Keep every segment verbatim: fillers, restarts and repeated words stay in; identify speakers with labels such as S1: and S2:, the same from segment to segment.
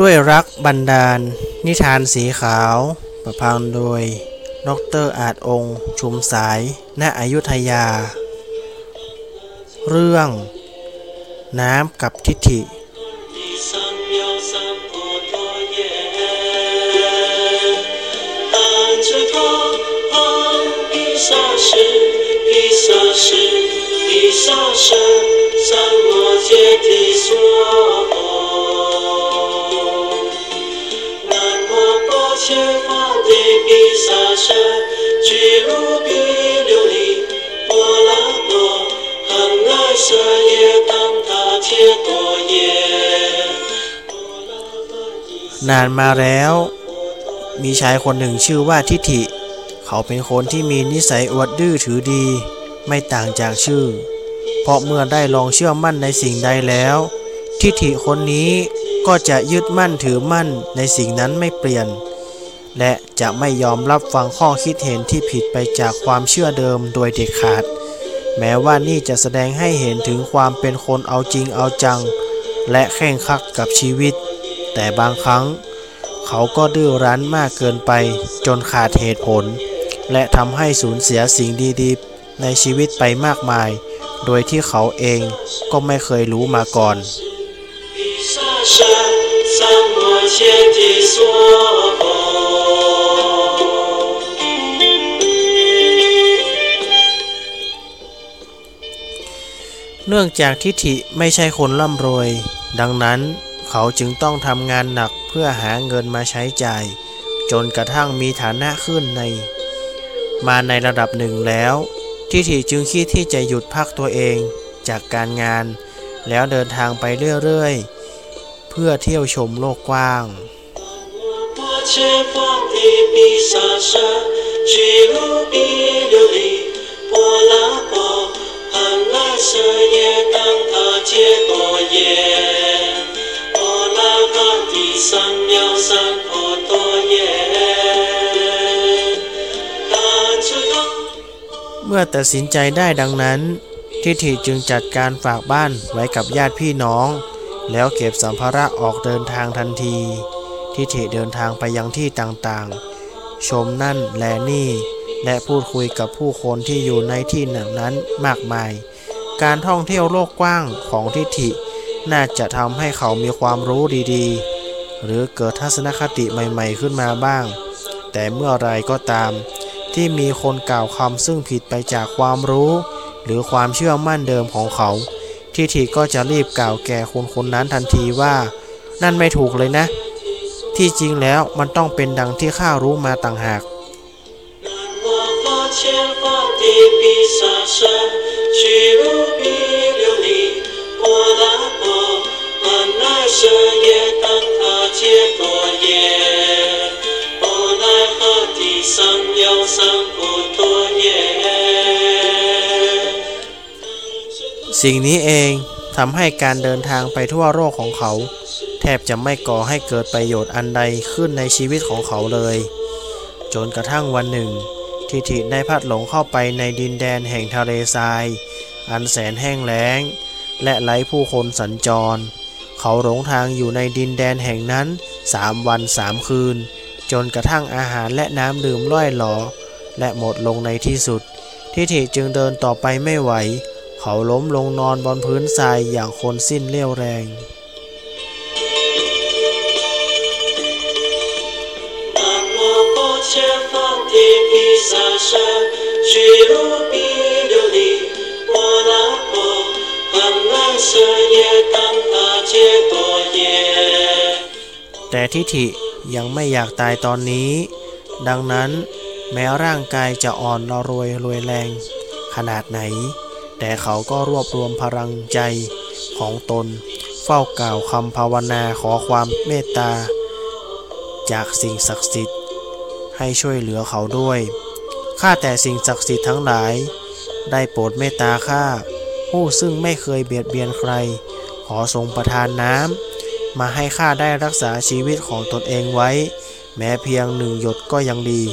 S1: ด้วยรักบันดาลนิทานสีขาวประพันธ์โดยดร.อาจองค์ชุมสายณอยุธยาเรื่องน้ำกับทิฐิ
S2: 前方的比萨神，巨鹿比琉璃波拉多，恒爱色也当他切多耶。
S1: นานมาแล้วมีชายคนหนึ่งชื่อว่าทิฐิเขาเป็นคนที่มีนิสัยอวดดื้อถือดีไม่ต่างจากชื่อเพราะเมื่อได้ลองเชื่อมั่นในสิ่งใดแล้วทิฐิคนนี้ก็จะยึดมั่นถือมั่นในสิ่งนั้นไม่เปลี่ยนและจะไม่ยอมรับฟังข้อคิดเห็นที่ผิดไปจากความเชื่อเดิมโดยเด็ดขาดแม้ว่านี่จะแสดงให้เห็นถึงความเป็นคนเอาจริงเอาจังและเคร่งครัดกับชีวิตแต่บางครั้งเขาก็ดื้อรั้นมากเกินไปจนขาดเหตุผลและทำให้สูญเสียสิ่งดีๆในชีวิตไปมากมายโดยที่เขาเองก็ไม่เคยรู้มาก่อนเนื่องจากทิฐิไม่ใช่คนร่ำรวยดังนั้นเขาจึงต้องทำงานหนักเพื่อหาเงินมาใช้จ่ายจนกระทั่งมีฐานะขึ้นในมาในระดับหนึ่งแล้วทิฐิจึงคิดที่จะหยุดพักตัวเองจากการงานแล้วเดินทางไปเรื่อยๆเพื่อเที่ยวชมโลกกว้างเมื่อตัดสินใจได้ดังนั้นทิฐิจึงจัดการฝากบ้านไว้กับญาติพี่น้องแล้วเก็บสัมภาระออกเดินทางทันทีทิฐิเดินทางไปยังที่ต่างๆชมนั่นแลนี่และพูดคุยกับผู้คนที่อยู่ในที่นั้นมากมายการท่องเที่ยวโลกกว้างของทิฐิน่าจะทำให้เขามีความรู้ดีๆหรือเกิดทัศนคติใหม่ๆขึ้นมาบ้างแต่เมื่อไรก็ตามที่มีคนกล่าวคำซึ่งผิดไปจากความรู้หรือความเชื่อมั่นเดิมของเขาทิฐิก็จะรีบกล่าวแก่คนคนนั้นทันทีว่านั่นไม่ถูกเลยนะที่จริงแล้วมันต้องเป็นดังที่ข้ารู้มาต่างหากสิ่งนี้เองทำให้การเดินทางไปทั่วโลกของเขาแทบจะไม่ก่อให้เกิดประโยชน์อันใดขึ้นในชีวิตของเขาเลยจนกระทั่งวันหนึ่งทิฐิได้พลัดหลงเข้าไปในดินแดนแห่งทะเลทรายอันแสนแห้งแล้งและไร้ผู้คนสัญจรเขาหลงทางอยู่ในดินแดนแห่งนั้นสามวันสามคืนจนกระทั่งอาหารและน้ำดื่มล่อยหลอและหมดลงในที่สุดทิฐิจึงเดินต่อไปไม่ไหวเขาล้มลงนอนบนพื้นทรายอย่างคนสิ้นเรี่ยวแรงแต่ทิฐิยังไม่อยากตายตอนนี้ดังนั้นแม้ร่างกายจะอ่อนรวยรวยแรงขนาดไหนแต่เขาก็รวบรวมพลังใจของตนเฝ้ากล่าวคำภาวนาขอความเมตตาจากสิ่งศักดิ์สิทธิ์ให้ช่วยเหลือเขาด้วยข้าแต่สิ่งศักดิ์สิทธิ์ทั้งหลายได้โปรดเมตตาข้าผู้ซึ่งไม่เคยเบียดเบียนใครขอทรงประทานน้ำมาให้ข้าได้รักษาชีวิตของตนเองไว้แม้เพียงหนึ่งหยดก็ยังดี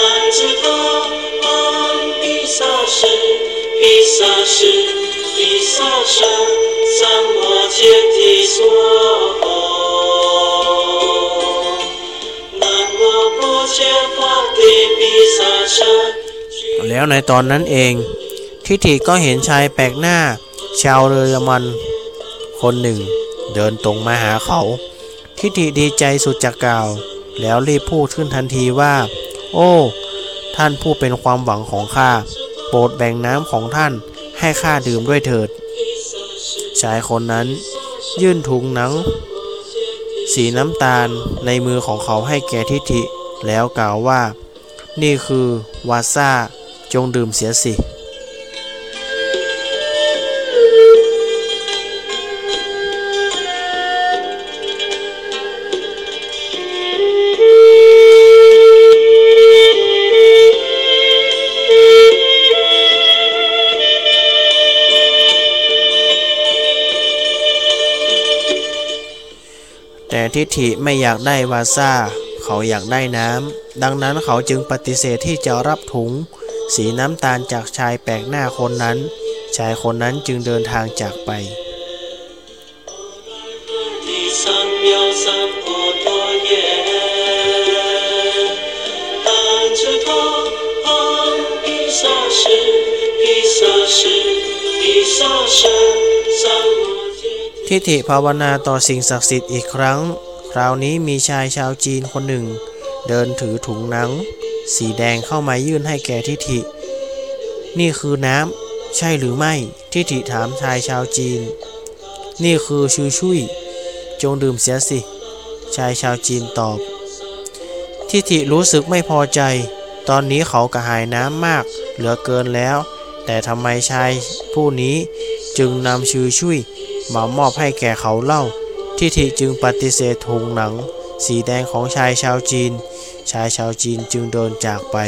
S1: 比萨是比萨
S2: 舍，三摩揭谛娑诃。南无般伽法提毗萨舍。
S1: แล้วในตอนนั้นเองทิฏฐิก็เห็นชายแปลกหน้าชาวเยอรมันคนหนึ่งเดินตรงมาหาเขาทิฏฐิดีใจสุดจะกล่าวแล้วรีบพูดขึ้นทันทีว่าโอ้ท่านผู้เป็นความหวังของข้าโปรดแบ่งน้ำของท่านให้ข้าดื่มด้วยเถิดชายคนนั้นยื่นถุงหนังสีน้ำตาลในมือของเขาให้แก่ทิฏฐิแล้วกล่าวว่านี่คือวาซ่าจงดื่มเสียสิแต่ทิฏฐิไม่อยากได้วาซ่าเขาอยากได้น้ำดังนั้นเขาจึงปฏิเสธที่จะรับถุงสีน้ำตาลจากชายแปลกหน้าคนนั้นชายคนนั้นจึงเดินทางจากไปทิฏฐิภาวนาต่อสิ่งศักดิ์สิทธิ์อีกครั้งคราวนี้มีชายชาวจีนคนหนึ่งเดินถือถุงหนังสีแดงเข้ามายื่นให้แก่ทิฏฐินี่คือน้ำใช่หรือไม่ทิฏฐิถามชายชาวจีนนี่คือชูชุยจงดื่มเสียสิชายชาวจีนตอบทิฏฐิรู้สึกไม่พอใจตอนนี้เขากระหายน้ำมากเหลือเกินแล้วแต่ทำไมชายผู้นี้จึงนำชูชุยมามอบให้แก่เขาเล่าทิฏฐิจึงปฏิเสธถุงหนังสีแดงของชายชาวจีนชายชาวจีนจึงเดินจากไป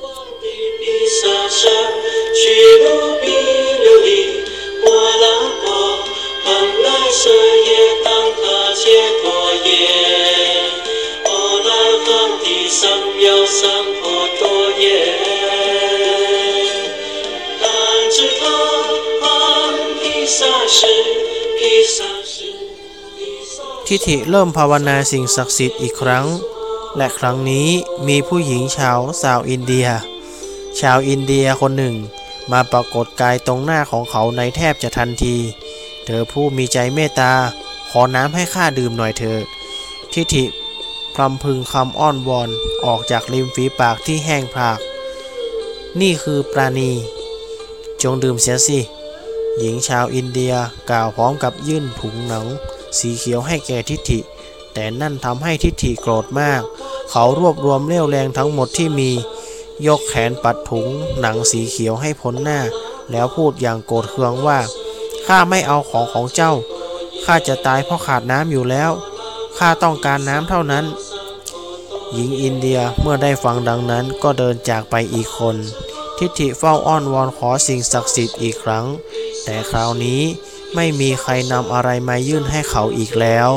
S1: ทิฏฐิเริ่มภาวนาสิ่งศักดิ์สิทธิ์อีกครั้งและครั้งนี้มีผู้หญิงชาวสาวอินเดียชาวอินเดียคนหนึ่งมาปรากฏกายตรงหน้าของเขาในแทบจะทันทีเธอผู้มีใจเมตตาขอน้ำให้ข้าดื่มหน่อยเถิดทิฏฐิพรำพึงคำอ้อนวอนออกจากริมฝีปากที่แห้งผากนี่คือปราณีจงดื่มเสียสิหญิงชาวอินเดียกล่าวพร้อมกับยื่นถุงหนังสีเขียวให้แก่ทิฏฐิแต่นั่นทำให้ทิฏฐิโกรธมากเขารวบรวมเรี่ยวแรงทั้งหมดที่มียกแขนปัดถุงหนังสีเขียวให้พ้นหน้าแล้วพูดอย่างโกรธเคืองว่าข้าไม่เอาของของเจ้าข้าจะตายเพราะขาดน้ำอยู่แล้วข้าต้องการน้ำเท่านั้นหญิงอินเดียเมื่อได้ฟังดังนั้นก็เดินจากไปอีกคนทิฏฐิเฝ้าอ้อนวอนขอสิ่งศักดิ์สิทธิ์อีกครั้งแต่คราวนี้ไม่มีใครนำอะไรมายื่นให้เขาอีกแล้ว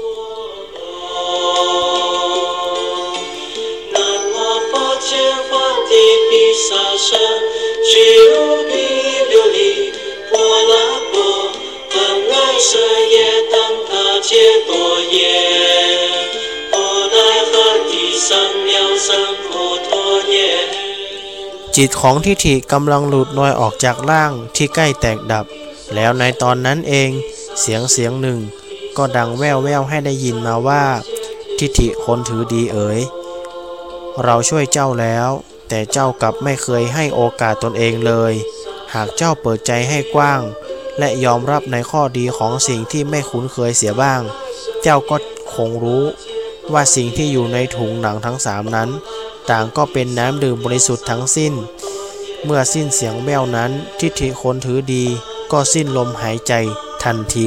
S1: จิตของทิฏฐิกำลังหลุดลอยออกจากร่างที่ใกล้แตกดับแล้วในตอนนั้นเองเสียงเสียงหนึ่งก็ดังแว่วแว่วให้ได้ยินมาว่าทิฏฐิคนถือดีเอ๋ยเราช่วยเจ้าแล้วแต่เจ้ากลับไม่เคยให้โอกาสตนเองเลยหากเจ้าเปิดใจให้กว้างและยอมรับในข้อดีของสิ่งที่ไม่คุ้นเคยเสียบ้างเจ้าก็คงรู้ว่าสิ่งที่อยู่ในถุงหนังทั้งสามนั้นต่างก็เป็นน้ำดื่มบริสุทธิ์ทั้งสิ้นเมื่อสิ้นเสียงแว่วนั้นทิฏฐิคนถือดีก็สิ้นลมหายใจทันที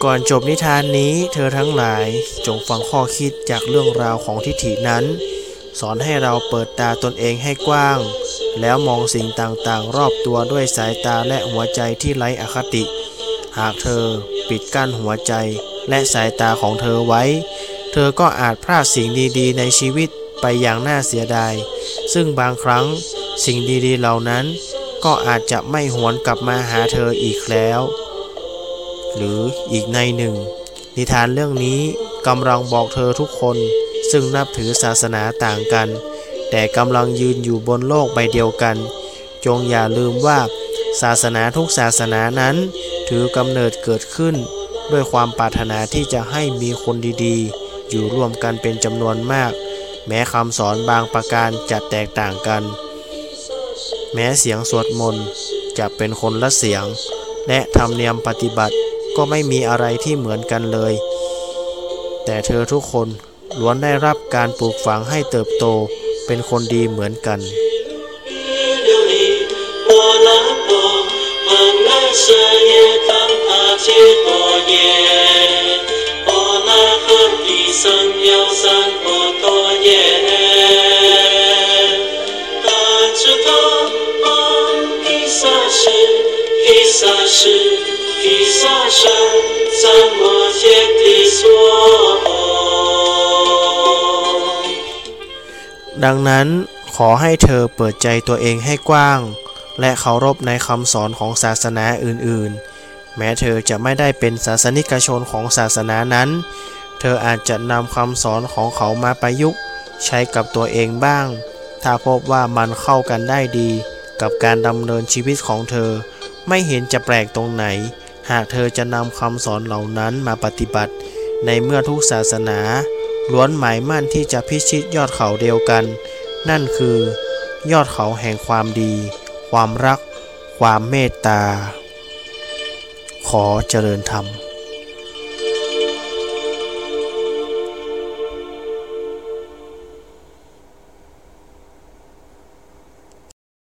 S1: ก่อนจบนิทานนี้เธอทั้งหลายจงฟังข้อคิดจากเรื่องราวของทิฏฐินั้นสอนให้เราเปิดตาตนเองให้กว้างแล้วมองสิ่งต่างๆรอบตัวด้วยสายตาและหัวใจที่ไร้อคติหากเธอปิดกั้นหัวใจและสายตาของเธอไว้เธอก็อาจพลาดสิ่งดีๆในชีวิตไปอย่างน่าเสียดายซึ่งบางครั้งสิ่งดีๆเหล่านั้นก็อาจจะไม่หวนกลับมาหาเธออีกแล้วหรืออีกในหนึ่งนิทานเรื่องนี้กำลังบอกเธอทุกคนซึ่งนับถือศาสนาต่างกันแต่กำลังยืนอยู่บนโลกใบเดียวกันจงอย่าลืมว่าศาสนาทุกศาสนานั้นถือกำเนิดเกิดขึ้นด้วยความปรารถนาที่จะให้มีคนดีๆอยู่ร่วมกันเป็นจำนวนมากแม้คำสอนบางประการจะแตกต่างกันแม้เสียงสวดมนต์จะเป็นคนละเสียงและธรรมเนียมปฏิบัติก็ไม่มีอะไรที่เหมือนกันเลยแต่เธอทุกคนล้วนได้รับการปลูกฝังให้เติบโตเป็นคนดีเหมือนกันดังนั้นขอให้เธอเปิดใจตัวเองให้กว้างและเคารพในคำสอนของศาสนาอื่นๆแม้เธอจะไม่ได้เป็นศาสนิกชนของศาสนานั้นเธออาจจะนำคำสอนของเขามาประยุกต์ใช้กับตัวเองบ้างถ้าพบว่ามันเข้ากันได้ดีกับการดำเนินชีวิตของเธอไม่เห็นจะแปลกตรงไหนหากเธอจะนำคำสอนเหล่านั้นมาปฏิบัติในเมื่อทุกศาสนาล้วนหมายมั่นที่จะพิชิตยอดเขาเดียวกันนั่นคือยอดเขาแห่งความดีความรักความเมตตาขอเจริญธรรม